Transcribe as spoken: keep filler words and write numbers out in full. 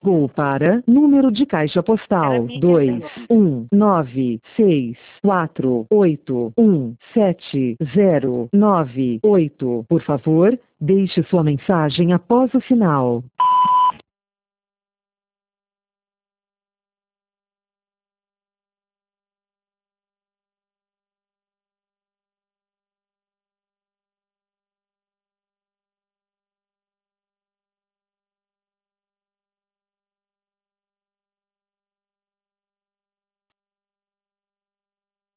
Ligou para número de caixa Era postal mídia dois mesmo. um nove seis quatro oito um sete zero nove oito. Por favor, deixe sua mensagem após o sinal.